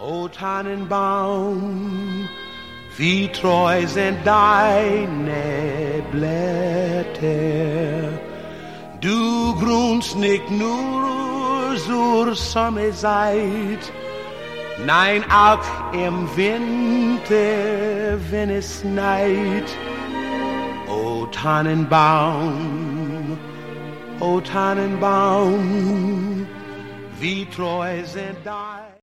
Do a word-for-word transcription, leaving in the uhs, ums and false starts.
O Tannenbaum, wie treu sind deine Blätter. Du grünst nicht nur zur Sommerzeit, nein, auch im Winter, wenn es schneit. O Tannenbaum, o Tannenbaum, wie treu sind deine